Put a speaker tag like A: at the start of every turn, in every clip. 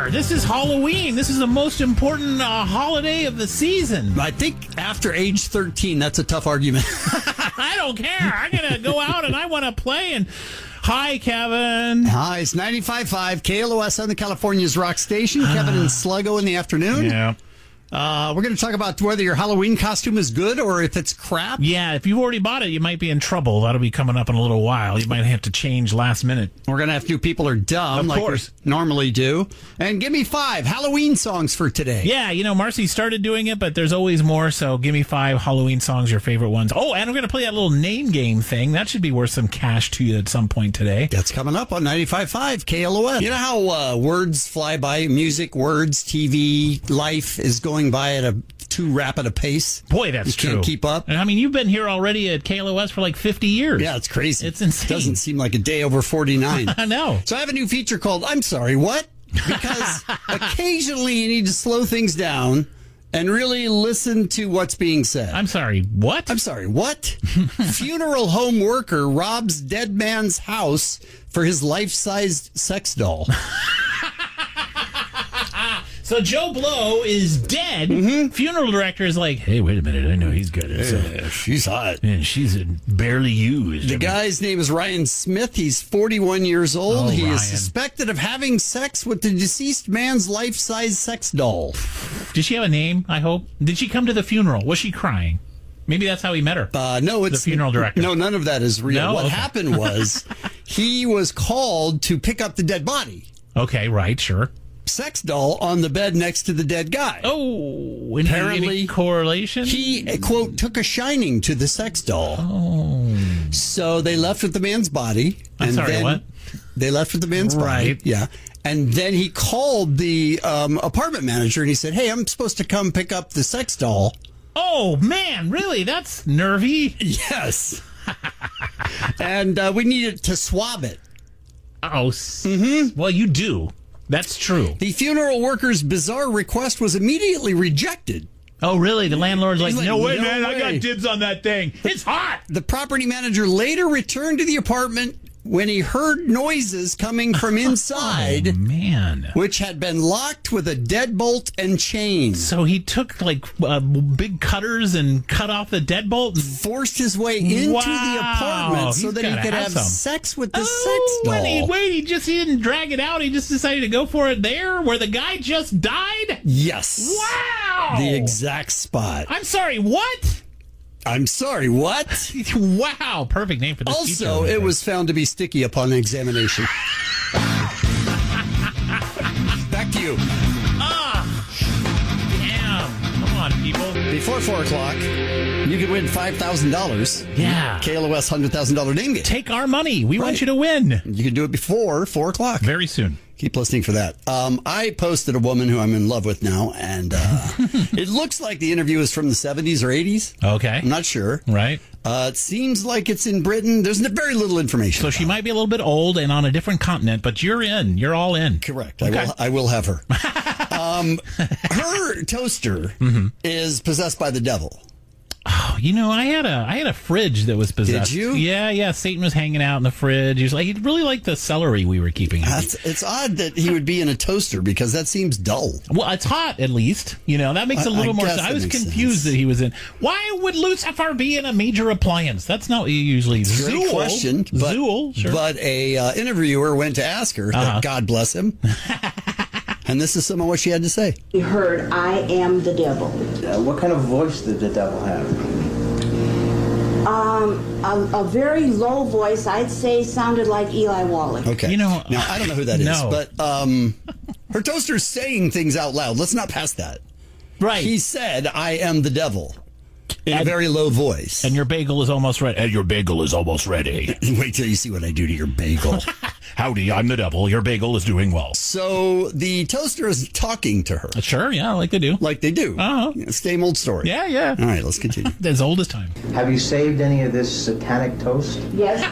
A: care. This is Halloween. This is the most important holiday of the season.
B: I think after age 13, that's a tough argument.
A: I don't care. I'm going to go out and I want to play. And hi, Kevin.
B: Hi, it's 95.5 KLOS on the California's Rock Station. Kevin and Sluggo in the afternoon.
A: Yeah.
B: We're going to talk about whether your Halloween costume is good or if it's crap.
A: Yeah, if you've already bought it, you might be in trouble. That'll be coming up in a little while. You might have to change last minute.
B: We're going to have to do People Are Dumb,
A: Of course.
B: we normally do. And give me 5 Halloween songs for today.
A: Yeah, Marcy started doing it, but there's always more, so give me 5 Halloween songs, your favorite ones. Oh, and we're going to play that little name game thing. That should be worth some cash to you at some point today.
B: That's coming up on 95.5 KLOS. You know how words fly by? Music, words, TV, life is going by at a too rapid a pace.
A: Boy, that's true.
B: You can't keep up.
A: I mean, you've been here already at KLOS for like 50 years.
B: Yeah, it's crazy.
A: It's insane.
B: It doesn't seem like a day over 49.
A: I know.
B: So I have a new feature called I'm Sorry, What? Because occasionally you need to slow things down and really listen to what's being said.
A: I'm sorry, what?
B: I'm sorry, what? Funeral home worker robs dead man's house for his life-sized sex doll.
A: So Joe Blow is dead. Mm-hmm. Funeral director is like, hey, wait a minute. I know he's good.
B: She's hot.
A: And she's barely used.
B: The guy's name is Ryan Smith. He's 41 years old.
A: Oh,
B: He
A: Ryan.
B: is suspected of having sex with the deceased man's life-size sex doll.
A: Did she have a name, I hope? Did she come to the funeral? Was she crying? Maybe that's how he met her.
B: No, it's
A: the funeral director.
B: No, none of that is real.
A: No?
B: What
A: Okay.
B: happened was he was called to pick up the dead body.
A: Okay, right, sure.
B: Sex doll on the bed next to the dead guy.
A: Oh,
B: Apparently,
A: any correlation?
B: He, quote, took a shining to the sex doll.
A: Oh.
B: So they left with the man's body.
A: I'm sorry,
B: then
A: what?
B: They left with the man's body.
A: Right.
B: Yeah. And then he called the apartment manager and he said, hey, I'm supposed to come pick up the sex doll.
A: Oh, man, really? That's nervy.
B: Yes. And we needed to swab it.
A: Oh, Well, you do. That's true.
B: The funeral worker's bizarre request was immediately rejected.
A: Oh, really? The landlord's like, no way,
B: "No
A: man. I
B: way."
A: got dibs on that thing. It's hot.
B: The property manager later returned to the apartment when he heard noises coming from inside,
A: Oh, man.
B: which had been locked with a deadbolt and chain.
A: So he took like big cutters and cut off the deadbolt and
B: Forced his way into
A: Wow.
B: the apartment so
A: He's
B: that he
A: gotta
B: could
A: have
B: have
A: some.
B: sex with the sex
A: Oh,
B: doll.
A: he didn't drag it out. He just decided to go for it there where the guy just died?
B: Yes.
A: Wow.
B: The exact spot.
A: I'm sorry, what?
B: I'm sorry, what?
A: Wow, perfect name for this
B: Also,
A: feature.
B: it was found to be sticky upon examination. Back to you.
A: Damn. Come on, people.
B: Before 4 o'clock, you could win $5,000.
A: Yeah.
B: KLOS $100,000 name game.
A: Take our money. We want
B: Right.
A: you to win.
B: You can do it before 4 o'clock.
A: Very soon.
B: Keep listening for that. I posted a woman who I'm in love with now, and it looks like the interview is from the 70s or 80s.
A: Okay.
B: I'm not sure.
A: Right.
B: It seems like it's in Britain. There's very little information.
A: So she might be a little bit old and on a different continent, but you're in. You're all in.
B: Correct.
A: Okay.
B: I will have her. Her toaster is possessed by the devil.
A: Oh, I had a fridge that was possessed.
B: Did you?
A: Yeah. Satan was hanging out in the fridge. He really liked the celery we were keeping.
B: It's odd that he would be in a toaster because that seems dull.
A: Well, it's hot at least. That makes a little more sense. I was confused that he was in. Why would Lucifer be in a major appliance? That's not usually Zool.
B: Great question. But,
A: Zool, sure.
B: But a interviewer went to ask her, God bless him. And this is some of what she had to say.
C: We heard, I am the devil.
D: What kind of voice did the devil have?
C: A very low voice, I'd say sounded like Eli Wallach.
B: Okay. Now, I don't know who that is,
A: No.
B: but her toaster's saying things out loud. Let's not pass that.
A: Right.
B: He said, I am the devil. In a very low voice.
A: And your bagel is almost ready. And your bagel is almost ready.
B: Wait till you see what I do to your bagel.
A: Howdy, I'm the devil. Your bagel is doing well.
B: So the toaster is talking to her.
A: Sure, yeah, like they do.
B: Like they do.
A: Uh-huh.
B: Same old story.
A: Yeah.
B: All right, let's continue.
A: As old as time.
D: Have you saved any of this satanic toast?
C: Yes.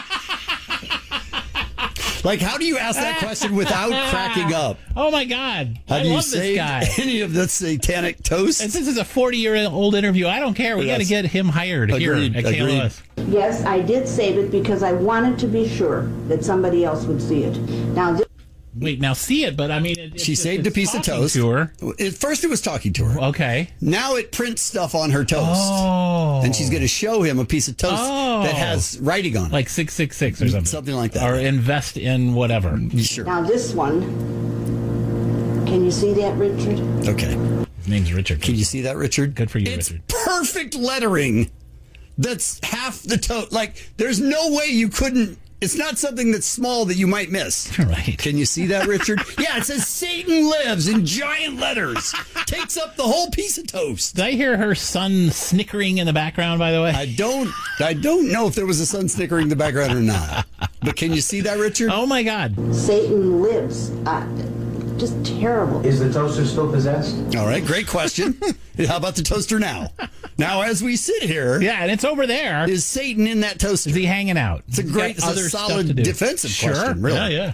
B: Like, how do you ask that question without cracking up?
A: Oh, my God.
B: Have
A: I
B: you
A: love this
B: saved
A: guy.
B: any of the satanic toast?
A: And since it's a 40-year-old interview, I don't care. We got to
B: Yes.
A: get him hired
B: Agreed,
A: here at KLOS.
C: Yes, I did save it because I wanted to be sure that somebody else would see it. Now,
A: Wait, now see it, but I mean...
B: She saved a piece of toast.
A: To her.
B: At first it was talking to her.
A: Okay.
B: Now it prints stuff on her toast.
A: Oh.
B: And she's going to show him a piece of toast that has writing on it.
A: Like 666 or something.
B: Something like that.
A: Or invest in whatever.
B: Sure.
C: Now this one, can you see that, Richard?
B: Okay.
A: His name's Richard.
B: Can you see that, Richard?
A: Good for you,
B: it's
A: Richard.
B: Perfect lettering. That's half the toast. Like, there's no way you couldn't. It's not something that's small that you might miss.
A: Right.
B: Can you see that, Richard? Yeah, it says Satan lives in giant letters. Takes up the whole piece of toast.
A: Did I hear her son snickering in the background, by the way?
B: I don't know if there was a son snickering in the background or not. But can you see that, Richard?
A: Oh, my God.
C: Satan lives. Just terrible.
D: Is the toaster still possessed?
B: All right, great question. How about the toaster now? Now, as we sit here,
A: Yeah, and it's over there.
B: is Satan in that toaster?
A: Is he hanging out?
B: It's a great, it's a solid defensive question, really.
A: Yeah.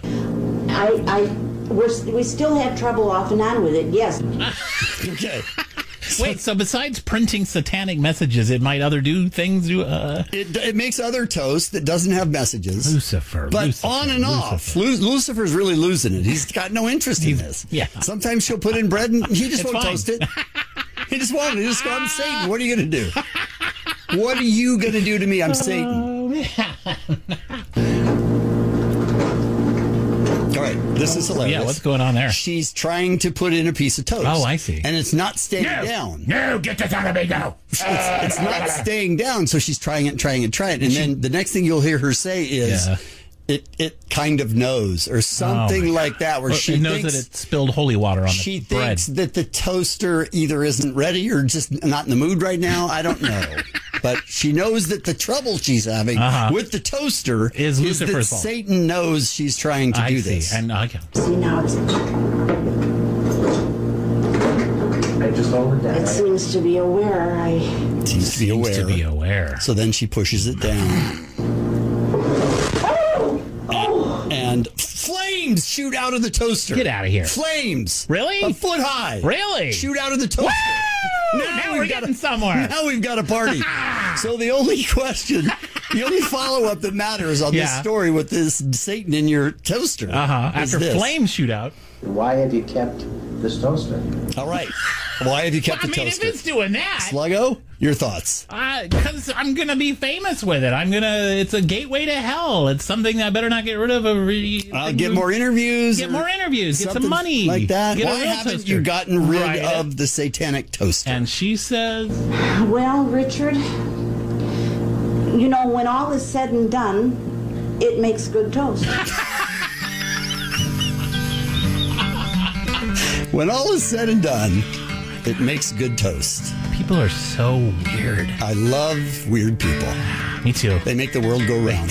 C: We still have trouble off and on with it, yes.
B: Okay.
A: Wait, so besides printing satanic messages, it might do things?
B: It makes other toast that doesn't have messages.
A: Lucifer.
B: But
A: Lucifer,
B: on and off. Lucifer's really losing it. He's got no interest in this.
A: Yeah.
B: Sometimes she'll put in bread and he just
A: It's
B: won't
A: fine.
B: toast it. He just won't. He just goes, I'm Satan. What are you going to do? What are you going to do to me? I'm Satan. All right. This is hilarious.
A: Yeah, what's going on there?
B: She's trying to put in a piece of toast.
A: Oh, I see.
B: And it's not staying down.
A: No, get this out of me, go.
B: It's not staying down, so she's trying it. And then the next thing you'll hear her say is, it kind of knows, or something like that, where she
A: it knows
B: thinks,
A: that it spilled holy water on
B: she
A: the bread.
B: thinks that the toaster either isn't ready or just not in the mood right now. I don't know. But she knows that the trouble she's having with the toaster
A: is Lucifer's
B: that
A: fault.
B: Satan knows she's trying to do this.
A: And
C: See, now
D: I just hold it down.
C: it seems to be aware.
B: Seems to be aware. So then she pushes it down. And flames shoot out of the toaster.
A: Get out of here.
B: Flames.
A: Really?
B: A foot high.
A: Really?
B: Shoot out of the toaster.
A: Now we're getting somewhere.
B: Now we've got a party. So the only question, the only follow-up that matters on this story with this Satan in your toaster.
A: After flames shoot out.
D: Why have you kept this toaster?
B: All right. Why have you kept the toaster?
A: If it's doing that,
B: Sluggo, your thoughts?
A: Because I'm gonna be famous with it. It's a gateway to hell. It's something I better not get rid of.
B: Get more interviews.
A: Get more interviews. Get some
B: something
A: money
B: like that.
A: Get a
B: Why
A: real
B: haven't
A: toaster.
B: you gotten rid of the satanic toaster?
A: And she says,
C: Well, Richard, when all is said and done, it makes good toast.
B: When all is said and done, it makes good toast.
A: people are so weird.
B: I love weird people.
A: Me too.
B: They make the world go round.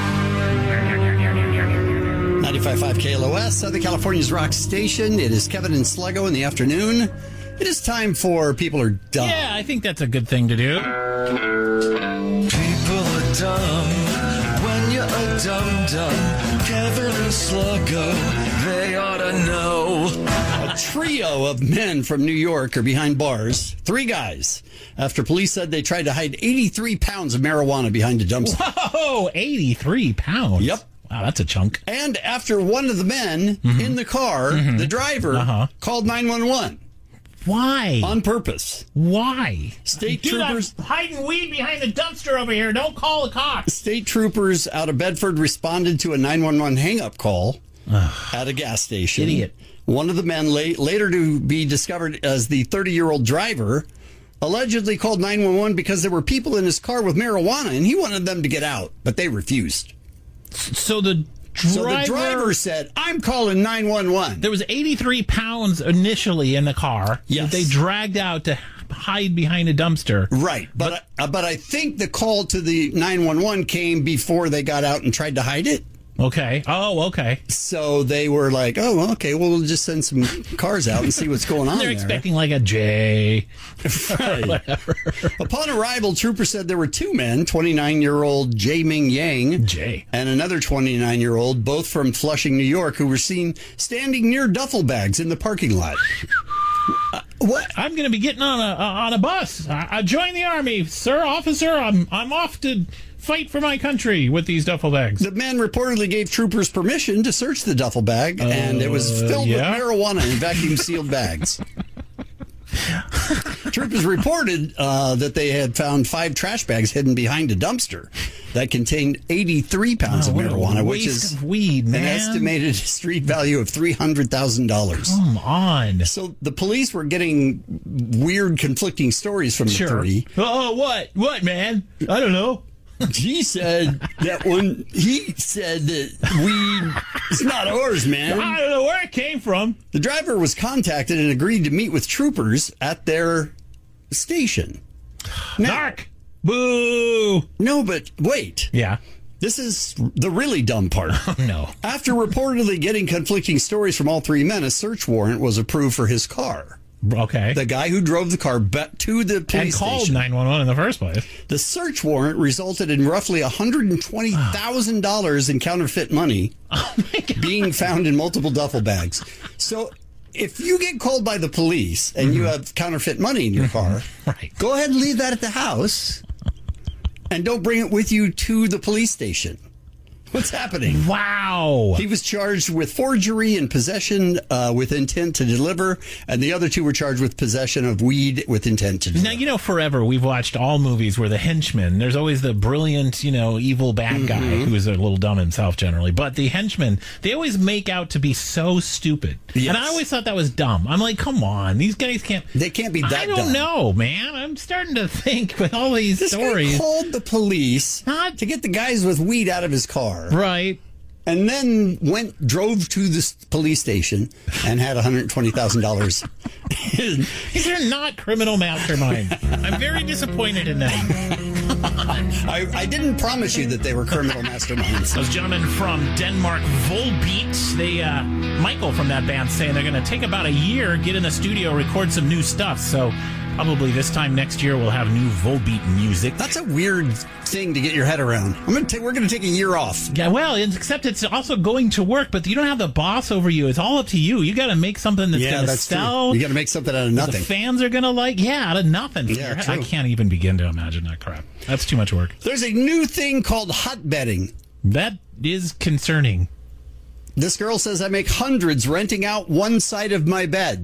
B: 95.5 KLOS, Southern California's rock station. It is Kevin and Sluggo in the afternoon. It is time for People Are Dumb.
A: Yeah, I think that's a good thing to do.
E: People are dumb when you're a dum-dum. Kevin and Sluggo, they ought to know.
B: A trio of men from New York are behind bars. 3 guys. After police said they tried to hide 83 pounds of marijuana behind a dumpster.
A: Whoa, 83 pounds.
B: Yep.
A: Wow, that's a chunk.
B: And after one of the men in the car, the driver, called 911.
A: Why?
B: On purpose.
A: Why?
B: State
A: Dude,
B: troopers.
A: I'm hiding weed behind the dumpster over here. Don't call the cops.
B: State troopers out of Bedford responded to a 911 hang-up call at a gas station.
A: Idiot.
B: One of the men, later to be discovered as the 30-year-old driver, allegedly called 911 because there were people in his car with marijuana, and he wanted them to get out, but they refused.
A: So the
B: driver said, I'm calling 911.
A: There was 83 pounds initially in the car
B: Yes.
A: that they dragged out to hide behind a dumpster.
B: Right, but I think the call to the 911 came before they got out and tried to hide it.
A: Okay. Oh, okay.
B: So they were like, oh, okay, well, we'll just send some cars out and see what's going on
A: They're
B: there.
A: expecting like a J.
B: Right. Upon arrival, troopers said there were 2 men, 29-year-old Jae Ming Yang
A: Jay.
B: and another 29-year-old, both from Flushing, New York, who were seen standing near duffel bags in the parking lot. What?
A: I'm going to be getting on a bus. I joined the Army, sir, officer. I'm off to fight for my country with these duffel bags.
B: The man reportedly gave troopers permission to search the duffel bag, and it was filled with marijuana in vacuum-sealed bags. Troopers reported that they had found 5 trash bags hidden behind a dumpster that contained 83 pounds of marijuana, which is
A: of weed, man.
B: an estimated street value of $300,000.
A: Come on.
B: So the police were getting weird, conflicting stories from the three.
A: Oh, what, man? I don't know.
B: He said that when he said that weed is not ours, man.
A: I don't know where it came from.
B: The driver was contacted and agreed to meet with troopers at their station.
A: Narc. Boo.
B: No, but wait.
A: Yeah.
B: This is the really dumb part.
A: No.
B: After reportedly getting conflicting stories from all 3 men, a search warrant was approved for his car.
A: Okay.
B: The guy who drove the car back to the police
A: and called
B: station.
A: 911 in the first place.
B: The search warrant resulted in roughly $120,000 in counterfeit money being found in multiple duffel bags. So if you get called by the police and you have counterfeit money in your car,
A: right,
B: go ahead and leave that at the house and don't bring it with you to the police station. What's happening?
A: Wow.
B: He was charged with forgery and possession with intent to deliver, and the other 2 were charged with possession of weed with intent to deliver.
A: Now, forever we've watched all movies where the henchman, there's always the brilliant, evil bad guy who is a little dumb himself generally, but the henchmen, they always make out to be so stupid.
B: Yes.
A: And I always thought that was dumb. I'm like, come on, these guys can't.
B: They can't be that
A: I don't
B: dumb.
A: know, man. I'm starting to think with all these
B: This
A: stories.
B: guy called the police to get the guys with weed out of his car.
A: Right.
B: And then drove to the police station and had $120,000.
A: These are not criminal masterminds. I'm very disappointed in them.
B: I didn't promise you that they were criminal masterminds.
A: Those gentlemen from Denmark, Volbeat, Michael from that band saying they're going to take about a year, get in the studio, record some new stuff. So probably this time next year we'll have new Volbeat music.
B: That's a weird thing to get your head around. We're going to take a year off.
A: Yeah, well, except it's also going to work, but you don't have the boss over you. It's all up to you. You got to make something that's going to sell.
B: True. You got to make something out of nothing.
A: The fans are going to like, out of nothing.
B: Yeah, true.
A: I can't even begin to imagine that crap. That's too much work.
B: There's a new thing called hot bedding.
A: That is concerning.
B: This girl says I make hundreds renting out one side of my bed.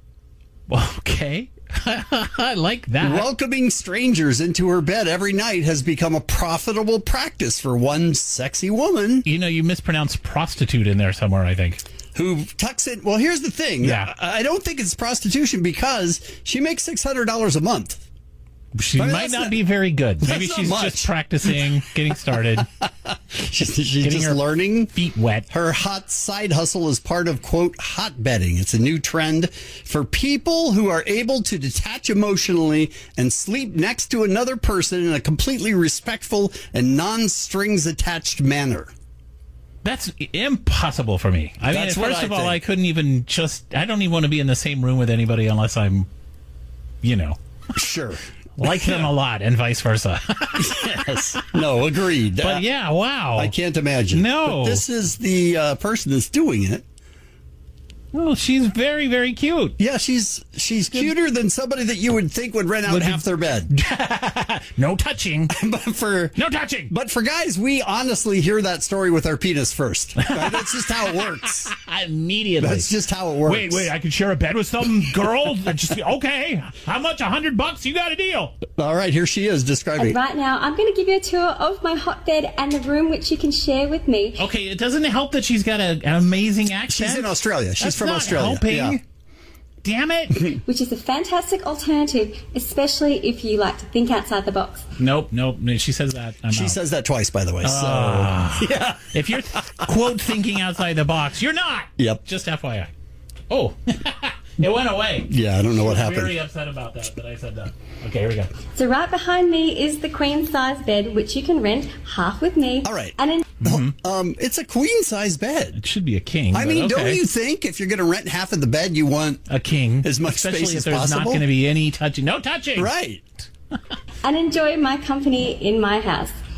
A: Okay. I like that.
B: Welcoming strangers into her bed every night has become a profitable practice for one sexy woman.
A: You mispronounced prostitute in there somewhere, I think.
B: Who tucks in. Well, here's the thing.
A: Yeah.
B: I don't think it's prostitution because she makes $600 a month.
A: She might not be very good. Maybe
B: not
A: she's
B: much.
A: just practicing, getting started.
B: She's
A: getting
B: just
A: her
B: learning.
A: Feet wet.
B: Her hot side hustle is part of, quote, hot bedding. It's a new trend for people who are able to detach emotionally and sleep next to another person in a completely respectful and non-strings attached manner.
A: That's impossible for me. I mean,
B: That's what
A: first
B: I
A: of all,
B: think.
A: I couldn't even I don't even want to be in the same room with anybody unless I'm,
B: Sure.
A: like them a lot and vice versa.
B: Yes. No, agreed.
A: But yeah, wow.
B: I can't imagine.
A: No.
B: But this is the person that's doing it.
A: Well, she's very, very cute.
B: Yeah, she's cuter than somebody that you would think would rent out half their bed.
A: No touching.
B: No
A: touching.
B: But for guys, we honestly hear that story with our penis first. Right? That's just how it works.
A: Immediately.
B: That's just how it works.
A: Wait, I can share a bed with some girl? Okay. How much? $100? You got a deal.
B: All right, here she is describing.
F: And right now, I'm going to give you a tour of my hot bed and the room which you can share with me.
A: Okay, it doesn't help that she's got an amazing accent.
B: She's in Australia. She's
A: That's
B: from
A: not
B: Australia.
A: Helping.
B: Yeah.
A: Damn it.
F: Which is a fantastic alternative, especially if you like to think outside the box.
A: Nope. She says that.
B: She says that twice, by the way. Yeah.
A: If you're, quote, thinking outside the box, you're not.
B: Yep.
A: Just FYI. Oh, it went away.
B: Yeah, I don't know what
A: I'm
B: happened.
A: very upset about that I said that. Okay, here we go.
F: So right behind me is the queen size bed, which you can rent half with me.
B: All right.
F: And
B: It's a queen size bed.
A: It should be a king.
B: I mean,
A: but okay.
B: don't you think if you're going to rent half of the bed, you want
A: A king.
B: as much
A: Especially
B: space
A: if
B: as
A: there's
B: possible?
A: not going to be any touching. No touching.
B: Right.
F: enjoy my company in my house.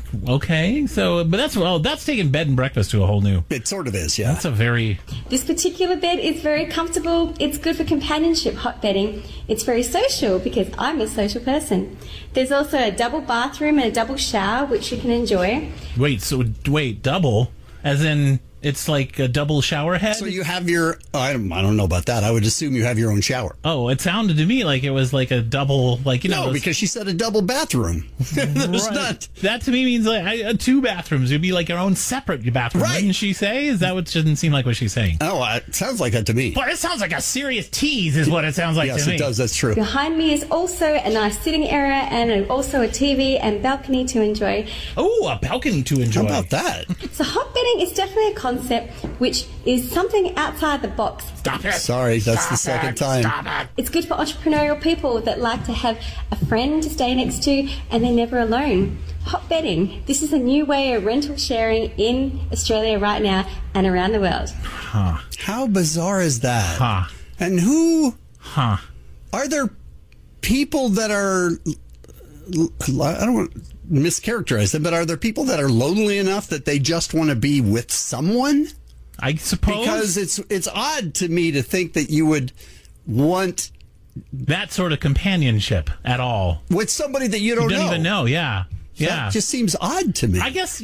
A: Okay, so but that's taking bed and breakfast to a whole new.
B: It sort of is, yeah.
A: That's a very.
F: This particular bed is very comfortable. It's good for companionship hot bedding. It's very social because I'm a social person. There's also a double bathroom and a double shower which you can enjoy.
A: Wait, double? As in, it's like a double shower head?
B: So you have your, I don't know about that. I would assume you have your own shower.
A: Oh, it sounded to me like it was like a double, like, you know.
B: No, because she said a double bathroom. There's
A: Right.
B: not.
A: That to me means like two bathrooms. It'd be like your own separate bathroom.
B: Right.
A: Wouldn't she say? Is that what doesn't seem like what she's saying?
B: Oh, it sounds like that to me.
A: Boy, it sounds like a serious tease is what it sounds like
B: Yes,
A: to me.
B: it does. That's true.
F: Behind me is also a nice sitting area and also a TV and balcony to enjoy.
A: Oh, a balcony to enjoy.
B: How about that?
F: So hot bedding is definitely a concept which is something outside the box.
A: Stop it.
B: Sorry, that's the second time.
A: Stop it.
F: It's good for entrepreneurial people that like to have a friend to stay next to and they're never alone. Hot bedding. This is a new way of rental sharing in Australia right now and around the world.
B: How bizarre is that?
A: Huh.
B: And who
A: Huh.
B: are there people that are, I don't want to mischaracterize them, but are there people that are lonely enough that they just want to be with someone?
A: I suppose
B: Because it's odd to me to think that you would want
A: that sort of companionship at all.
B: with somebody that you don't,
A: You don't even know. Yeah. Yeah.
B: That just seems odd to me.
A: I guess,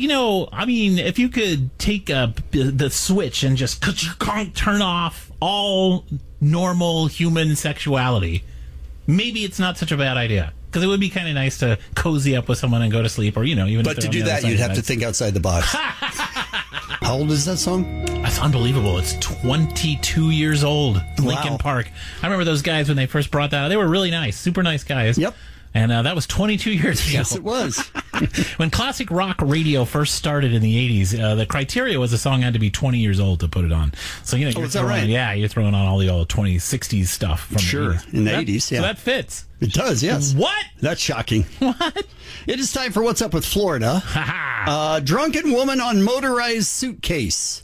A: if you could take the switch and just turn off all normal human sexuality, maybe it's not such a bad idea. Because it would be kind of nice to cozy up with someone and go to sleep, or, even
B: But
A: if
B: to
A: they're on
B: do
A: the other
B: that,
A: side
B: you'd
A: of
B: have
A: the
B: to
A: bed.
B: think outside the box. How old is that song?
A: That's unbelievable. It's 22 years old. Linkin Park. I remember those guys when they first brought that out. They were really nice. Super nice guys.
B: Yep.
A: And that was 22 years ago.
B: Yes, it was.
A: When classic rock radio first started in the 80s, the criteria was the song had to be 20 years old to put it on. So, you're
B: is that
A: throwing,
B: right?
A: Yeah, you're throwing on all the old 60s stuff from
B: Sure,
A: the 80s.
B: in the 80s, yeah.
A: So that fits.
B: It does, yes.
A: What?
B: That's shocking.
A: What?
B: It is time for What's Up with Florida. Drunken woman on motorized suitcase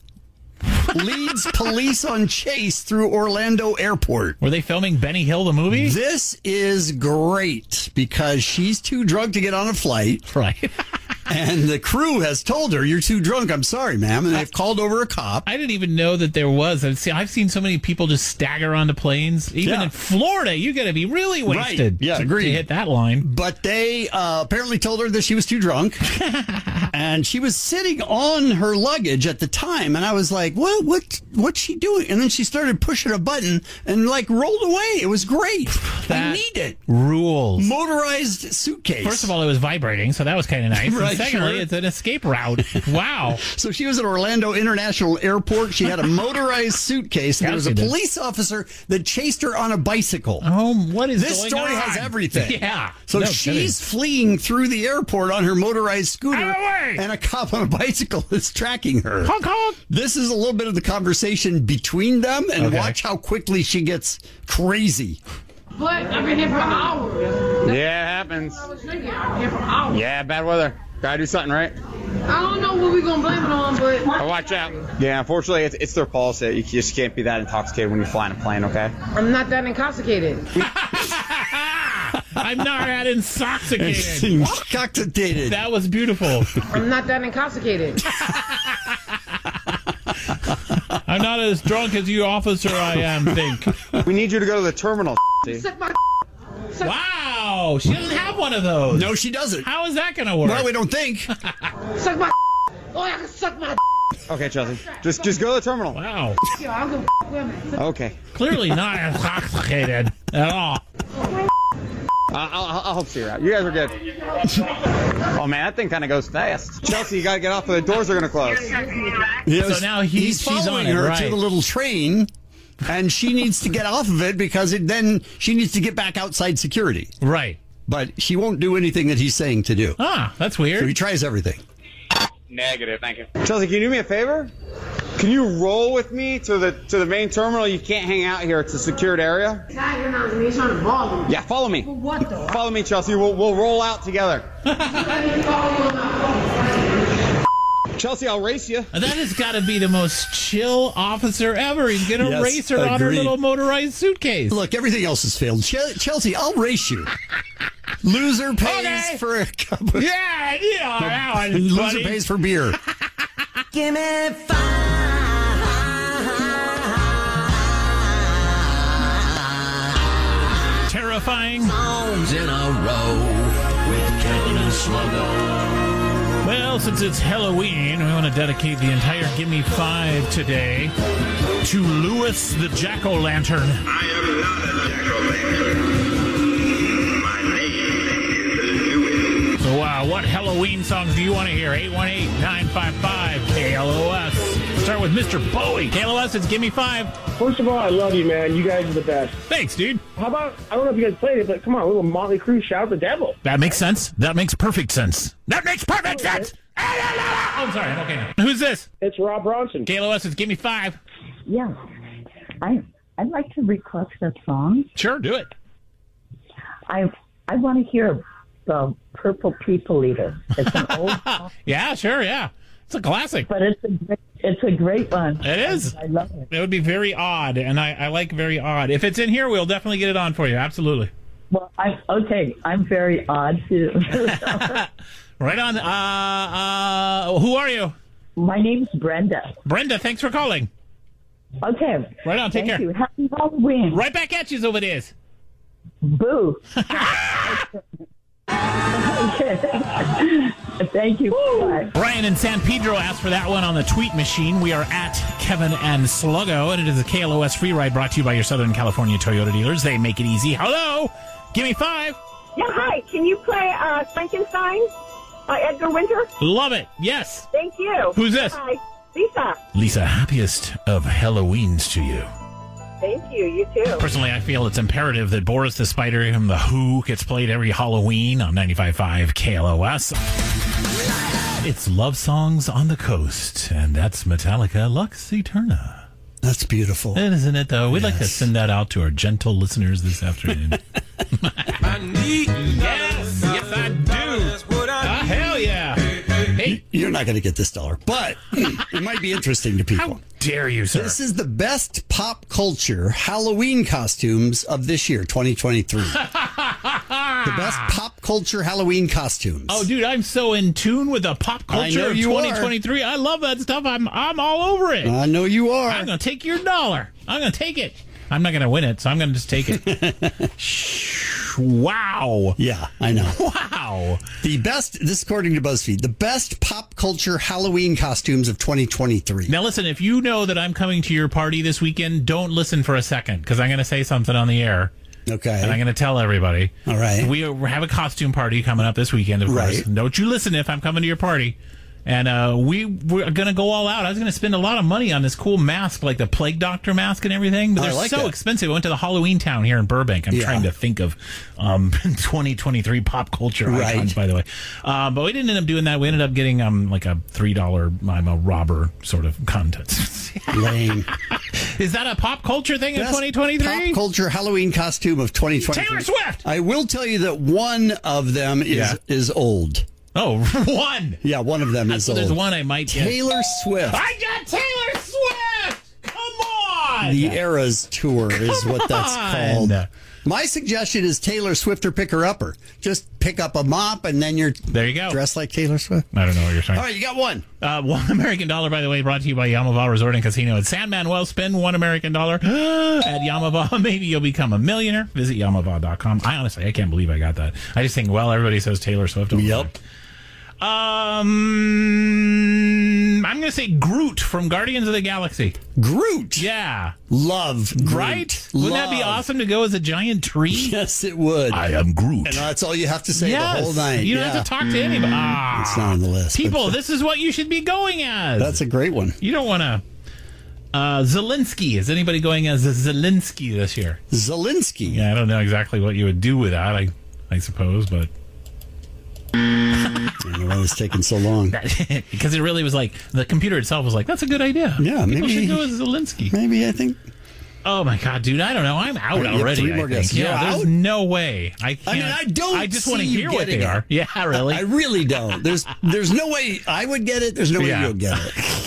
B: leads police on chase through Orlando airport.
A: Were they filming Benny Hill, the movie?
B: This is great because she's too drunk to get on a flight.
A: Right.
B: And the crew has told her, "You're too drunk. I'm sorry, ma'am." And they've called over a cop.
A: I didn't even know that there was. I've seen so many people just stagger onto planes. Even
B: Yeah.
A: in Florida, you got to be really wasted
B: Yeah,
A: to
B: agreed.
A: hit that line.
B: But they apparently told her that she was too drunk. And she was sitting on her luggage at the time. And I was like, what's she doing? And then she started pushing a button and rolled away. It was great. I
A: That
B: need it.
A: Rules.
B: Motorized suitcase.
A: First of all, it was vibrating, so that was kind of nice.
B: Right,
A: and secondly,
B: sure.
A: it's an escape route. Wow.
B: So she was at Orlando International Airport. She had a motorized suitcase. And there was a
A: Yes, she did.
B: police officer that chased her on a bicycle.
A: Oh, what is
B: This
A: going
B: story
A: on?
B: has everything.
A: Yeah.
B: So
A: No
B: she's fleeing through the airport on her motorized scooter,
A: Out of the way!
B: and a cop on a bicycle is tracking her.
A: kidding. Honk, honk.
B: This is a little bit of the conversation between them, and
A: Okay.
B: watch how quickly she gets crazy.
G: But I've been here for hours.
H: Yeah, it happens.
G: I was drinking. I'm here for hours.
H: Yeah, bad weather. Gotta do something, right?
G: I don't know what we're gonna blame it on, but
H: Oh, watch out. Yeah, unfortunately, it's their policy. You just can't be that intoxicated when you fly in a plane, okay?
G: I'm not that intoxicated.
A: I'm not that intoxicated.
B: Intoxicated.
A: That was beautiful.
G: I'm not that intoxicated.
A: I'm not as drunk as you, officer, I am, think.
H: We need you to go to the terminal. See?
G: Suck my
A: Wow. She doesn't have one of those.
B: No, she doesn't.
A: How is that going to work?
B: Well, we don't think.
G: suck my Oh, I can suck my
H: Okay, Chelsea. Just go to the terminal.
A: Wow.
G: Yo, I'll go where I'm at.
H: Okay.
A: Clearly not intoxicated at all.
H: I'll help see her out. You guys are good. Oh, man, that thing kind of goes fast. Chelsea, you got to get off or the doors are going to close.
A: So now he's
B: following
A: on it,
B: her
A: right.
B: to the little train, and she needs to get off of it because then she needs to get back outside security.
A: Right.
B: But she won't do anything that he's saying to do.
A: Ah, that's
B: So he
A: weird.
B: tries everything.
H: Negative, thank you. Chelsea, can you do me a favor? Can you roll with me to the main terminal? You can't hang out here. It's a secured area.
G: He's trying to ball me.
H: Yeah, follow me.
G: What the?
H: Follow me, Chelsea. We'll roll out together. Chelsea, I'll race you.
A: That has got to be the most chill officer ever. He's going to
B: Yes,
A: race her on her
B: agreed.
A: little motorized suitcase.
B: Look, everything else has failed. Chelsea, I'll race you. Loser pays for a cup of...
A: Yeah, that one.
B: Loser pays for beer.
E: Give me 5
A: Terrifying
E: songs in a row with Kevin and Sluggo.
A: Well, since it's Halloween, we want to dedicate the entire Gimme 5 today to Louis the Jack-O-Lantern.
I: I am not a jack-o'-lantern. My name is Louis.
A: So, what Halloween songs do you want to hear? 818-955-KLOS. Start with Mr. Bowie. KLOS, it's Gimme 5.
J: First of all, I love you, man. You guys are the best.
A: Thanks, dude.
J: How about, I don't know if you guys played it, but come on, a little Motley Crue, Shout the Devil.
A: That makes sense. That makes perfect sense. That makes perfect sense. Oh, I'm sorry. I'm okay now. Who's this?
J: It's Rob Bronson.
A: KLOS, it's Gimme 5.
K: Yeah. I'd like to request a song.
A: Sure, do it.
K: I want to hear the Purple People Eater. It's an old song.
A: Yeah, sure, yeah. It's a classic.
K: But it's a great one.
A: It is.
K: I love it.
A: It would be very odd, and I like very odd. If it's in here, we'll definitely get it on for you. Absolutely.
K: Well, I'm very odd, too.
A: Right on. Who are you?
K: My name's Brenda.
A: Brenda, thanks for calling.
K: Okay.
A: Right on. Take care.
K: Thank you. Happy Halloween.
A: Right back at you, over it is.
K: Boo. Thank you. Bye.
A: Brian in San Pedro asked for that one on the tweet machine. We are at Kevin and Sluggo, and it is a KLOS free ride brought to you by your Southern California Toyota dealers. They make it easy. Hello. Gimme 5.
L: Yeah, hi. Can you play Frankenstein by Edgar Winter?
A: Love it. Yes.
L: Thank you.
A: Who's this?
L: Hi. Lisa.
A: Lisa, happiest of Halloweens to you.
L: Thank you. You too.
A: Personally, I feel it's imperative that Boris the Spider from The Who gets played every Halloween on 95.5 KLOS. It's Love Songs on the Coast, and that's Metallica Lux Eterna.
B: That's beautiful.
A: Isn't it, though? We'd like to send that out to our gentle listeners this afternoon. Yes, I do. Hell yeah. Hey.
B: You're not going to get this dollar, but it might be interesting to people.
A: How dare you, sir?
B: This is the best pop culture Halloween costumes of this year, 2023. The best pop culture Halloween costumes.
A: Oh, dude, I'm so in tune with the pop culture of 2023. I love that stuff. I'm all over it.
B: I know you are.
A: I'm going to take your dollar. I'm going to take it. I'm not going to win it, so I'm going to just take it. Wow.
B: Yeah, I know.
A: Wow.
B: The best, this is according to BuzzFeed, the best pop culture Halloween costumes of 2023.
A: Now, listen, if you know that I'm coming to your party this weekend, don't listen for a second, because I'm going to say something on the air.
B: Okay.
A: And I'm going to tell everybody.
B: All right.
A: We have a costume party coming up this weekend, of course. Don't you listen if I'm coming to your party. And we're going to go all out. I was going to spend a lot of money on this cool mask, like the Plague Doctor mask and everything. But they're so expensive. I went to the Halloween Town here in Burbank. I'm trying to think of 2023 pop culture icons, by the way. But we didn't end up doing that. We ended up getting like a $3 I'm a robber sort of contest.
B: Lame.
A: Is that a pop culture thing in 2023?
B: Pop culture Halloween costume of 2023.
A: Taylor Swift!
B: I will tell you that one of them is old.
A: Oh, one.
B: Yeah, one of them is old.
A: There's one I might get.
B: Taylor Swift.
A: I got Taylor Swift! Come on!
B: The Eras Tour is what that's called. My suggestion is Taylor Swift or Pick Her Upper. Just pick up a mop and then you're dressed like Taylor Swift.
A: I don't know what you're saying.
B: All right, you got one.
A: $1 American, by the way, brought to you by Yamava Resort and Casino at San Manuel. Spend $1 American at Yamava. Maybe you'll become a millionaire. Visit Yamava.com. I can't believe I got that. I just think, everybody says Taylor Swift.
B: Yep.
A: I'm going to say Groot from Guardians of the Galaxy.
B: Groot?
A: Yeah.
B: Love Groot.
A: Right? Wouldn't that be awesome to go as a giant tree?
B: Yes, it would.
A: I am Groot.
B: And that's all you have to say the whole night.
A: You don't have to talk to anybody.
B: It's not on the list.
A: People, this is what you should be going as.
B: That's a great one.
A: You don't want to... Zelensky. Is anybody going as Zelensky this year?
B: Zelensky?
A: Yeah, I don't know exactly what you would do with that, I suppose, but...
B: I don't know why it's taking so long.
A: Because it really was like, the computer itself was like, that's a good idea.
B: Yeah,
A: People
B: maybe.
A: should go as Zelensky.
B: Maybe, I think.
A: Oh my God, dude, I don't know. I'm out already.
B: Three more guesses.
A: There's no way. I can't.
B: I
A: just want to hear what they are. Yeah, really.
B: I really don't. There's no way I would get it. There's no way you'll get it.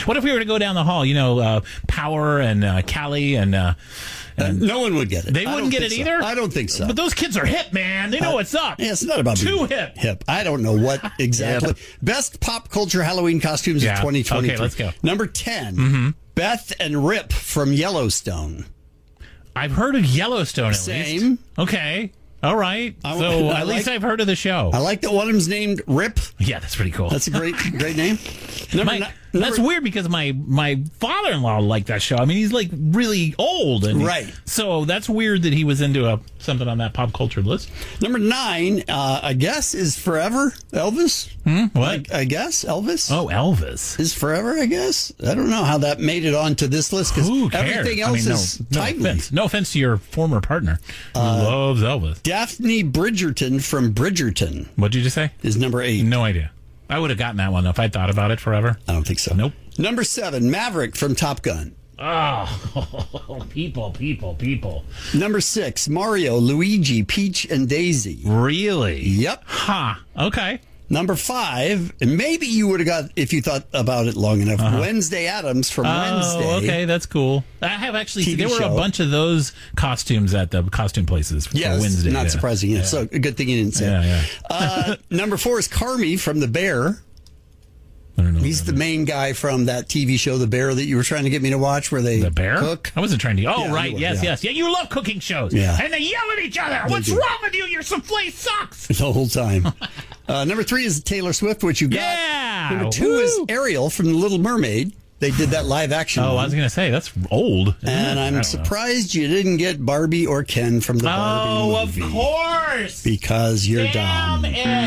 A: What if we were to go down the hall? Power and Callie and
B: no one would get it.
A: They wouldn't get it either?
B: I don't think so.
A: But those kids are hip, man. They know what's up.
B: Yeah, it's not about
A: Too
B: being
A: hip.
B: I don't know what exactly. Best pop culture Halloween costumes of 2023.
A: Okay, let's go.
B: Number 10, Beth and Rip from Yellowstone.
A: I've heard of Yellowstone at
B: Same.
A: least. Okay. All right. So at least I've heard of the show.
B: I like that one of them's named Rip.
A: Yeah, that's pretty cool.
B: That's a great name.
A: That's weird because my father-in-law liked that show. I mean, he's like really old, and
B: right.
A: So that's weird that he was into something on that pop culture list.
B: Number 9, I guess, is Forever Elvis.
A: What?
B: I guess Elvis.
A: Oh, Elvis
B: is Forever. I guess I don't know how that made it onto this list because everything else is timely.
A: No offense to your former partner who loves Elvis.
B: Daphne Bridgerton from Bridgerton.
A: What did you just say?
B: Is number 8.
A: No idea. I would have gotten that one if I'd thought about it forever.
B: I don't think so.
A: Nope.
B: Number 7, Maverick from Top Gun.
A: Oh, people.
B: Number 6, Mario, Luigi, Peach, and Daisy.
A: Really?
B: Yep.
A: Okay.
B: Number 5, and maybe you would have got, if you thought about it long enough, Wednesday Addams from Wednesday.
A: Oh, okay, that's cool. I have actually, there were a bunch of those costumes at the costume places for Wednesday.
B: Not surprising. Yeah. So a good thing you didn't say.
A: Yeah.
B: Number 4 is Carmy from The Bear.
A: I don't know.
B: He's the main guy from that TV show, The Bear, that you were trying to get me to watch, where they cook.
A: I wasn't trying to. Oh,
B: Yeah,
A: right.
B: you were,
A: Yes. Yeah, you love cooking shows.
B: Yeah.
A: And they yell at each other. What's wrong with you? Your souffle sucks.
B: The whole time. Number 3 is Taylor Swift, which you got.
A: Yeah.
B: Number 2 is Ariel from The Little Mermaid. They did that live action.
A: Oh, I was going to say, that's old.
B: And I'm surprised you didn't get Barbie or Ken from the Barbie movie.
A: Oh, of course.
B: Because you're dumb.
A: Damn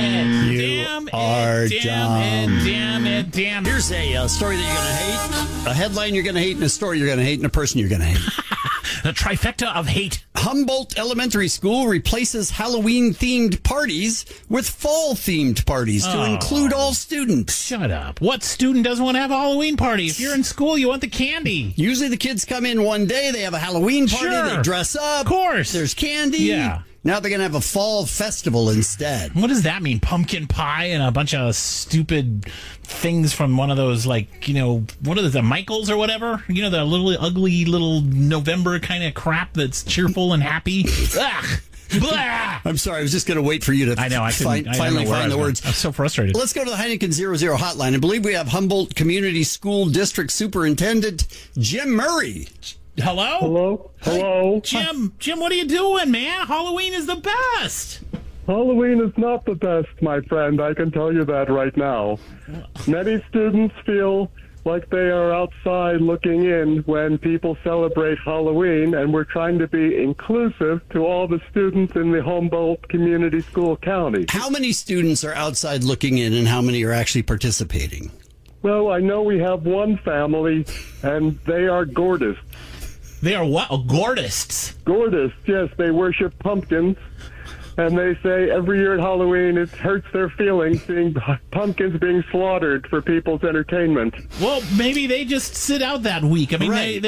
A: it.
B: Here's a story that you're going to hate, a headline you're going to hate, and a story you're going to hate, and a person you're going to hate.
A: The trifecta of hate.
B: Humboldt Elementary School replaces Halloween-themed parties with fall-themed parties to include all students.
A: Shut up. What student doesn't want to have a Halloween party? If you're in school, you want the candy.
B: Usually the kids come in one day, they have a Halloween party, they dress up.
A: Of course.
B: There's candy.
A: Yeah.
B: Now they're going to have a fall festival instead.
A: What does that mean? Pumpkin pie and a bunch of stupid things from one of those, like, what are the Michaels or whatever? The little ugly little November kind of crap that's cheerful and happy. Ugh. Blah.
B: I'm sorry, I was just going to wait for you to finally find the words.
A: I'm so frustrated.
B: Let's go to the Heineken 00 hotline. I believe we have Humboldt Community School District Superintendent Jim Murray.
A: Hello?
J: Hello?
A: Jim, what are you doing, man? Halloween is the best.
J: Halloween is not the best, my friend. I can tell you that right now. Many students feel like they are outside looking in when people celebrate Halloween, and we're trying to be inclusive to all the students in the Humboldt Community School County.
B: How many students are outside looking in, and how many are actually participating?
J: Well, I know we have one family, and they are Gordists.
A: They are what? Gordists?
J: Gordists, yes. They worship pumpkins. And they say every year at Halloween it hurts their feelings seeing pumpkins being slaughtered for people's entertainment.
A: Well, maybe they just sit out that week. I mean,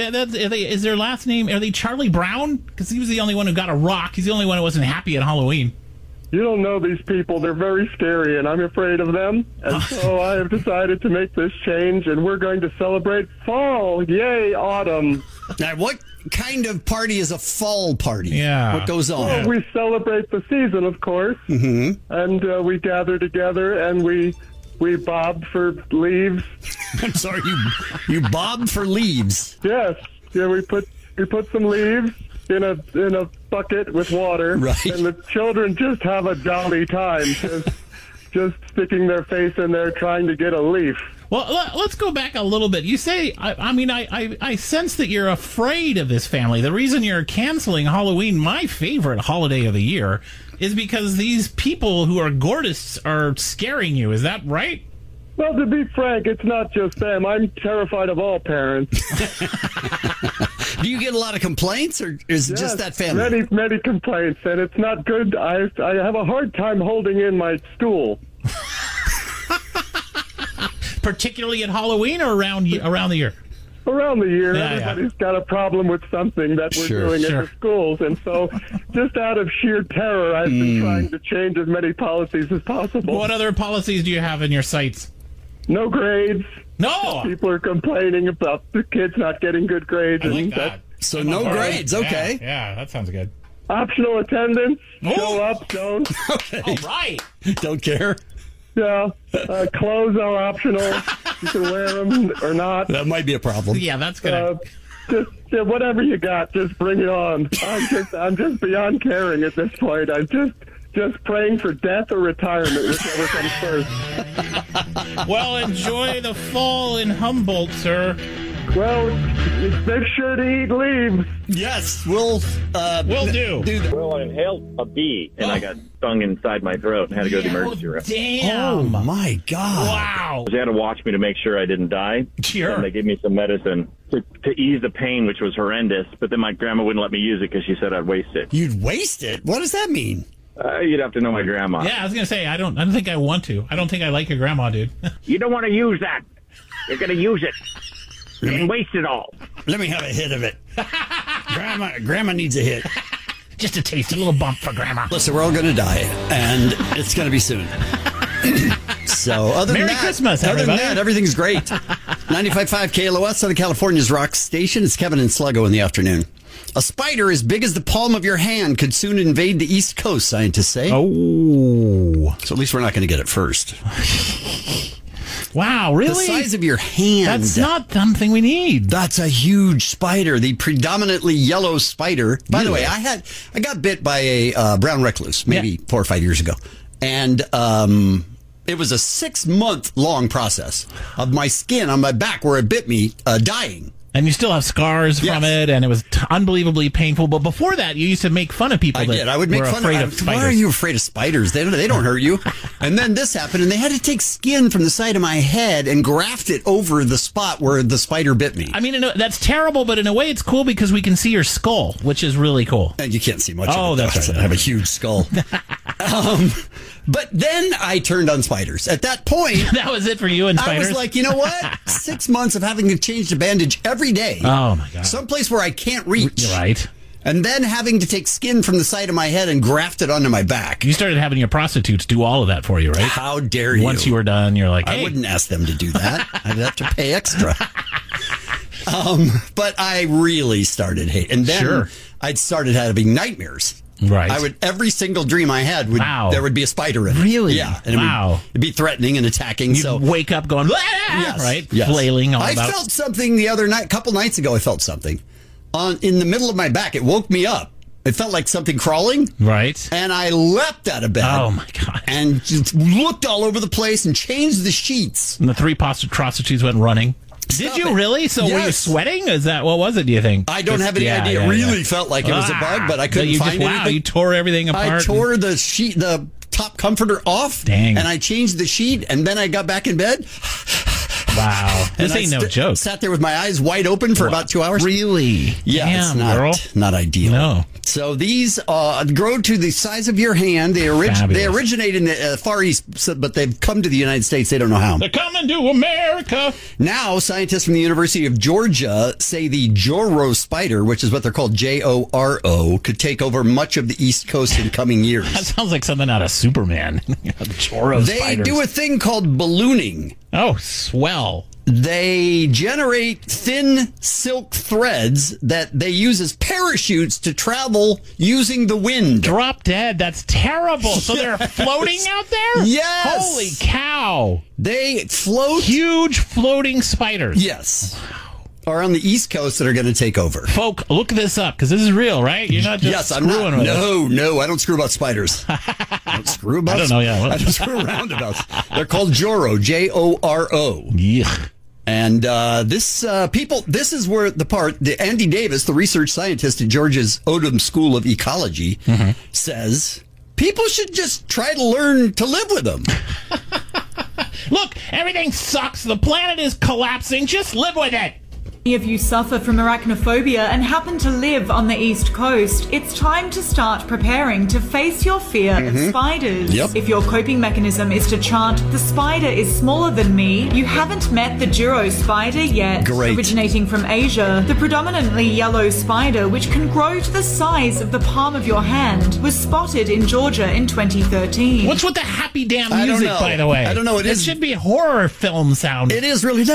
A: is their last name, are they Charlie Brown? Because he was the only one who got a rock. He's the only one who wasn't happy at Halloween.
J: You don't know these people. They're very scary, and I'm afraid of them. And so I have decided to make this change, and we're going to celebrate fall. Yay, autumn.
B: Now, what kind of party is a fall party?
A: Yeah.
B: What goes on?
J: Well, we celebrate the season, of course. Mm-hmm. And we gather together, and we bob for leaves.
B: I'm sorry, you bob for leaves?
J: Yes. Yeah, we put some leaves in a bucket with water,
B: right.
J: And the children just have a jolly time, just sticking their face in there trying to get a leaf.
A: Well, let's go back a little bit. You say, I sense that you're afraid of this family. The reason you're canceling Halloween, my favorite holiday of the year, is because these people who are Gordists are scaring you. Is that right?
J: Well, to be frank, it's not just them. I'm terrified of all parents.
B: Do you get a lot of complaints, or is it just that family?
J: Many complaints, and it's not good. I have a hard time holding in my stool.
A: Particularly at Halloween or around the year?
J: Around the year. Everybody's got a problem with something that we're doing at the schools. And so just out of sheer terror, I've been trying to change as many policies as possible.
A: What other policies do you have in your sights?
J: No grades.
A: No.
J: People are complaining about the kids not getting good grades.
A: I like that.
B: So no grades, okay.
A: Yeah, that sounds good.
J: Optional attendance. Show up, don't.
B: Okay.
A: All right.
B: Don't care.
J: Yeah. Clothes are optional. You can wear them or not.
B: That might be a problem.
A: Yeah, that's good.
J: Just whatever you got, just bring it on. I'm just beyond caring at this point. I'm just praying for death or retirement, whichever comes first.
A: Well, enjoy the fall in Humboldt, sir.
J: Well, make sure to eat leaves.
B: Yes, we'll
A: do.
B: that.
M: Well, I inhaled a bee, and I got stung inside my throat and had to go to the emergency room.
A: Damn.
B: Oh, my God.
A: Wow.
M: They had to watch me to make sure I didn't die.
A: Sure.
M: And they gave me some medicine to ease the pain, which was horrendous. But then my grandma wouldn't let me use it because she said I'd waste it.
B: You'd waste it? What does that mean?
M: You'd have to know my grandma.
A: Yeah, I was gonna say I don't think I want to. I don't think I like your grandma, dude.
M: You don't want to use that. You're going to use it and waste it all.
B: Let me have a hit of it. Grandma needs a hit.
A: Just a taste, a little bump for grandma.
B: Listen, we're all going to die, and it's going to be soon. So,
A: Merry Christmas,
B: other than
A: everybody.
B: that, everything's great. 95.5 KLOS, Southern California's rock station. It's Kevin and Sluggo in the afternoon. A spider as big as the palm of your hand could soon invade the East Coast, scientists say.
A: Oh.
B: So at least we're not going to get it first.
A: Wow, really?
B: The size of your hand.
A: That's not something we need.
B: That's a huge spider, the predominantly yellow spider. By the way, I got bit by a brown recluse maybe 4 or 5 years ago. And it was a 6-month long process of my skin on my back where it bit me dying.
A: And you still have scars from it, and it was unbelievably painful. But before that, you used to make fun of people.
B: I would make fun of
A: spiders.
B: Why are you afraid of spiders? They don't hurt you. And then this happened, and they had to take skin from the side of my head and graft it over the spot where the spider bit me.
A: I mean, that's terrible, but in a way, it's cool because we can see your skull, which is really cool.
B: And you can't see much.
A: Oh,
B: of it,
A: that's right.
B: I have a huge skull. But then I turned on spiders. At that point,
A: that was it for you and spiders.
B: I was like, you know what? 6 months of having to change the bandage every day.
A: Oh my God!
B: Someplace where I can't reach.
A: You're right.
B: And then having to take skin from the side of my head and graft it onto my back.
A: You started having your prostitutes do all of that for you, right?
B: How dare you?
A: Once you were done, you're like, hey.
B: I wouldn't ask them to do that. I'd have to pay extra. But I really started hating. And then I'd started having nightmares.
A: Right.
B: Every single dream I had there would be a spider in it.
A: Really?
B: Yeah. And it'd be threatening and attacking.
A: You'd wake up going, right?
B: Yes.
A: Flailing all
B: I
A: about.
B: felt something the other night, a couple nights ago, I felt something in the middle of my back. It woke me up. It felt like something crawling.
A: Right.
B: And I leapt out of bed.
A: Oh, my God.
B: And just looked all over the place and changed the sheets.
A: And the 3 prostitutes went running. Did you really? So were you sweating? Is that what was it? Do you think?
B: I don't have any idea. It really felt like it was a bug, but I couldn't find anything.
A: Wow, you tore everything apart.
B: I tore the sheet, the top comforter off.
A: Dang.
B: And I changed the sheet, and then I got back in bed.
A: Wow, this ain't no joke.
B: Sat there with my eyes wide open for about 2 hours.
A: Really?
B: Yeah,
A: Damn,
B: it's not ideal.
A: No.
B: So these grow to the size of your hand. They originate in the Far East, but they've come to the United States. They don't know how.
A: They're coming to America.
B: Now, scientists from the University of Georgia say the Joro spider, which is what they're called, Joro, could take over much of the East Coast in coming years.
A: That sounds like something out of Superman. Joro spiders.
B: They do a thing called ballooning.
A: Oh, swell.
B: They generate thin silk threads that they use as parachutes to travel using the wind.
A: Drop dead. That's terrible. So they're floating out there?
B: Yes.
A: Holy cow.
B: They float.
A: Huge floating spiders.
B: Yes. Are on the East Coast that are going to take over.
A: Folk, look this up, because this is real, right? You're not just screwing with it.
B: No, I don't screw about spiders. I don't screw about
A: I don't know, yeah.
B: I don't screw around about. They're called Joro, Joro.
A: Yeah.
B: And this is where Andy Davis, the research scientist at Georgia's Odum School of Ecology, says people should just try to learn to live with them.
A: Look, everything sucks. The planet is collapsing. Just live with it.
N: If any of you suffer from arachnophobia and happen to live on the East Coast, it's time to start preparing to face your fear of spiders. If your coping mechanism is to chant, "The spider is smaller than me," you haven't met the Duro spider yet. Originating from Asia, the predominantly yellow spider, which can grow to the size of the palm of your hand, was spotted in Georgia in 2013.
A: What's with the happy damn music, by the way?
B: I don't know.
A: It should be a horror film sound.
B: It is really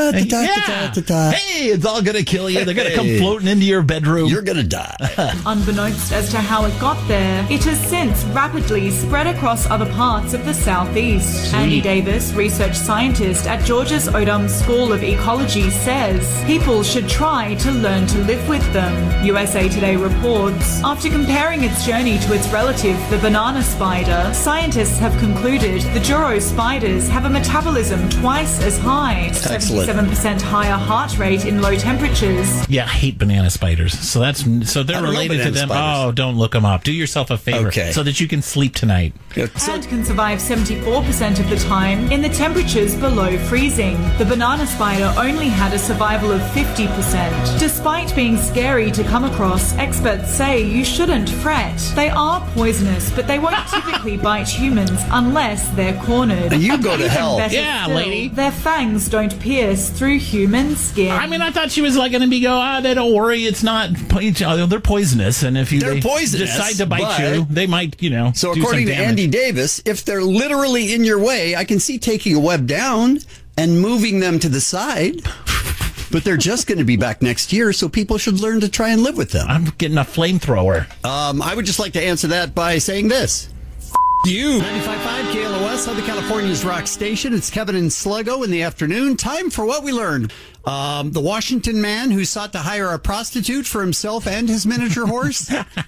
A: Hey, it's all going to kill you. They're going to come floating into your bedroom.
B: You're going to die.
N: Unbeknownst as to how it got there, it has since rapidly spread across other parts of the southeast. Andy Davis, research scientist at Georgia's Odum School of Ecology, says people should try to learn to live with them. USA Today reports, after comparing its journey to its relative, the banana spider, scientists have concluded the Duro spiders have a metabolism twice as high, 77% higher heart rate in low temperatures.
A: Yeah, I hate banana spiders. So they're related to them.
B: Spiders.
A: Oh, don't look them up. Do yourself a favor so that you can sleep tonight.
N: And can survive 74% of the time in the temperatures below freezing. The banana spider only had a survival of 50%. Despite being scary to come across, experts say you shouldn't fret. They are poisonous, but they won't typically bite humans unless they're cornered.
B: You go to hell.
A: Yeah, lady.
N: Their fangs don't pierce through human skin.
A: I mean, I thought she was like going to be they don't worry, it's not, they're poisonous, and if they decide to bite you, they might,
B: So according to Andy Davis, if they're literally in your way, I can see taking a web down and moving them to the side. But they're just going to be back next year, so people should learn to try and live with them.
A: I'm getting a flamethrower.
B: I would just like to answer that by saying this. You. 95.5 KLOS, Southern California's rock station. It's Kevin and Sluggo in the afternoon. Time for what we learned. The Washington man who sought to hire a prostitute for himself and his miniature horse.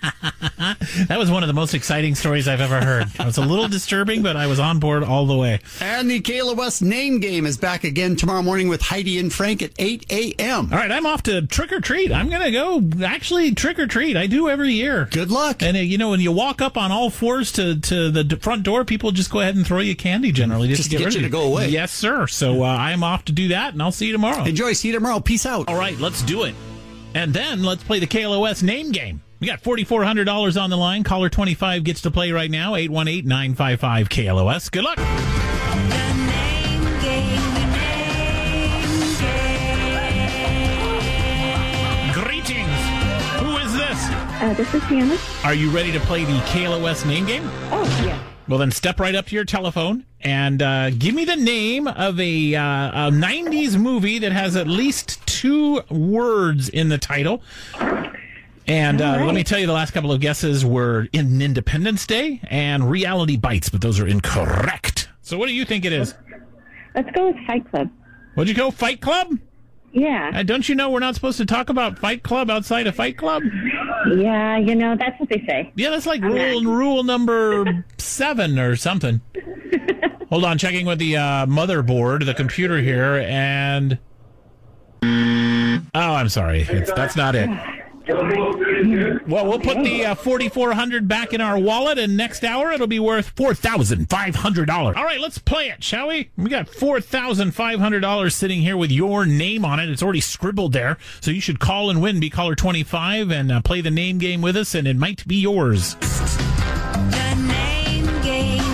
A: That was one of the most exciting stories I've ever heard. It was a little disturbing, but I was on board all the way.
B: And the KLOS name game is back again tomorrow morning with Heidi and Frank at 8 a.m.
A: All right, I'm off to trick or treat. I'm going to go actually trick or treat. I do every year.
B: Good luck.
A: And, when you walk up on all fours to the front door, people just go ahead and throw you candy generally just to get rid
B: you
A: of
B: to go away.
A: Yes, sir. So I'm off to do that, and I'll see you tomorrow.
B: Enjoy. See you tomorrow. Peace out.
A: All right, let's do it. And then let's play the KLOS name game. We got $4,400 on the line. Caller 25 gets to play right now. 818-955-KLOS. Good luck. Greetings. Who is this?
L: This is Hannah.
A: Are you ready to play the KLOS name game?
L: Oh, yeah.
A: Well, then step right up to your telephone and give me the name of a 90s movie that has at least 2 words in the title. And let me tell you, the last couple of guesses were in Independence Day and Reality Bites, but those are incorrect. So what do you think it is?
L: Let's go with Fight Club.
A: What'd you go, Fight Club?
L: Yeah.
A: Don't you know we're not supposed to talk about Fight Club outside of Fight Club?
L: Yeah, that's what they say.
A: Yeah, that's like rule number 7 or something. Hold on, checking with the motherboard, the computer here, and... Oh, I'm sorry. That's not it. Well, we'll put the $4,400 back in our wallet, and next hour it'll be worth $4,500. All right, let's play it, shall we? We got $4,500 sitting here with your name on it. It's already scribbled there, so you should call and win. Be caller 25 and play the name game with us, and it might be yours. The name game,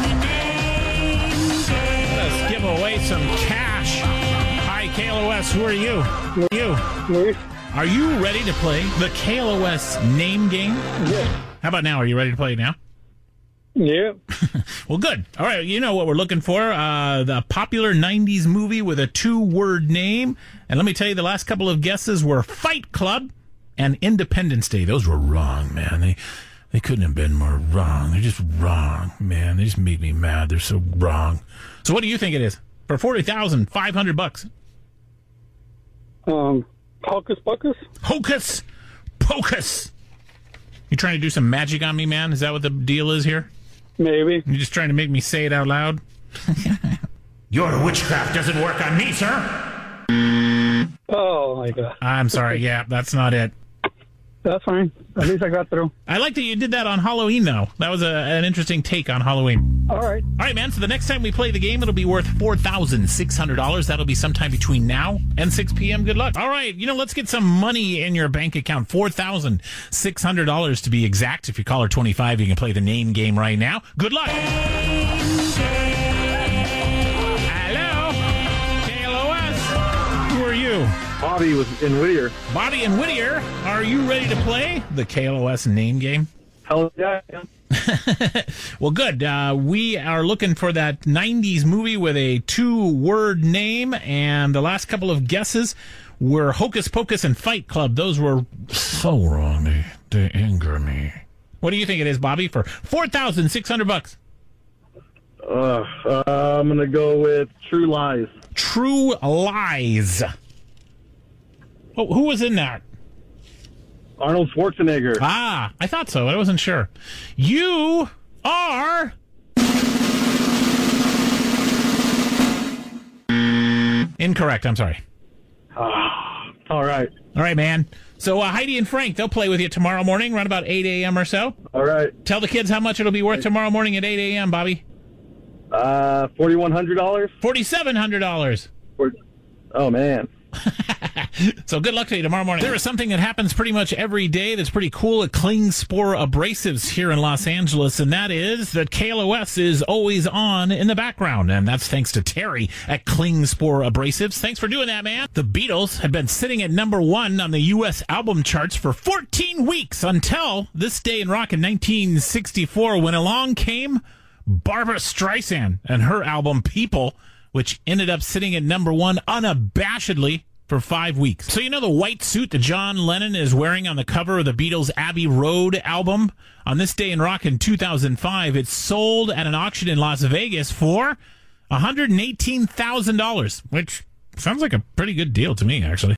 A: Let's give away some cash. Hi, KLOS. Who are you? You. Are you ready to play the KLOS name game?
O: Yeah.
A: How about now? Are you ready to play it now?
O: Yeah.
A: Well, good. All right, you know what we're looking for. The popular 90s movie with a 2-word name. And let me tell you, the last couple of guesses were Fight Club and Independence Day. Those were wrong, man. They couldn't have been more wrong. They're just wrong, man. They just make me mad. They're so wrong. So what do you think it is? For $40,500.
O: Hocus Pocus?
A: Hocus Pocus. You trying to do some magic on me, man? Is that what the deal is here?
O: Maybe.
A: You just trying to make me say it out loud? Your witchcraft doesn't work on me, sir.
O: Oh, my God.
A: I'm sorry. Yeah, that's not it.
O: That's fine. At least I got through.
A: I like that you did that on Halloween, though. That was an interesting take on Halloween.
O: All right.
A: All right, man. So the next time we play the game, it'll be worth $4,600. That'll be sometime between now and 6 p.m. Good luck. All right. Let's get some money in your bank account. $4,600 to be exact. If you call her 25, you can play the name game right now. Good luck. Hello. KLOS. Who are you?
O: Bobby was in Whittier.
A: Bobby in Whittier. Are you ready to play the KLOS name game?
O: Hell yeah, I am.
A: Well, good. We are looking for that 90s movie with a 2-word name, and the last couple of guesses were Hocus Pocus and Fight Club. Those were so wrong. They anger me. What do you think it is, Bobby, for $4,600?
O: I'm going to go with True Lies.
A: True Lies. Oh, who was in that?
O: Arnold Schwarzenegger.
A: Ah, I thought so. I wasn't sure. You are incorrect. I'm sorry.
O: All right.
A: All right, man. So Heidi and Frank, they'll play with you tomorrow morning around about 8 a.m. or so.
O: All right.
A: Tell the kids how much it'll be worth tomorrow morning at 8 a.m., Bobby.
O: $4,100.
A: $4,700.
O: Oh, man.
A: So good luck to you tomorrow morning. There is something that happens pretty much every day that's pretty cool at Klingspor Abrasives here in Los Angeles, and that is that KLOS is always on in the background, and that's thanks to Terry at Klingspor Abrasives. Thanks for doing that, man. The Beatles had been sitting at number 1 on the U.S. album charts for 14 weeks until This Day in Rock in 1964, when along came Barbra Streisand and her album People, which ended up sitting at number 1 unabashedly for 5 weeks. So you know the white suit that John Lennon is wearing on the cover of the Beatles' Abbey Road album? On This Day in Rock in 2005, it sold at an auction in Las Vegas for $118,000, which sounds like a pretty good deal to me, actually.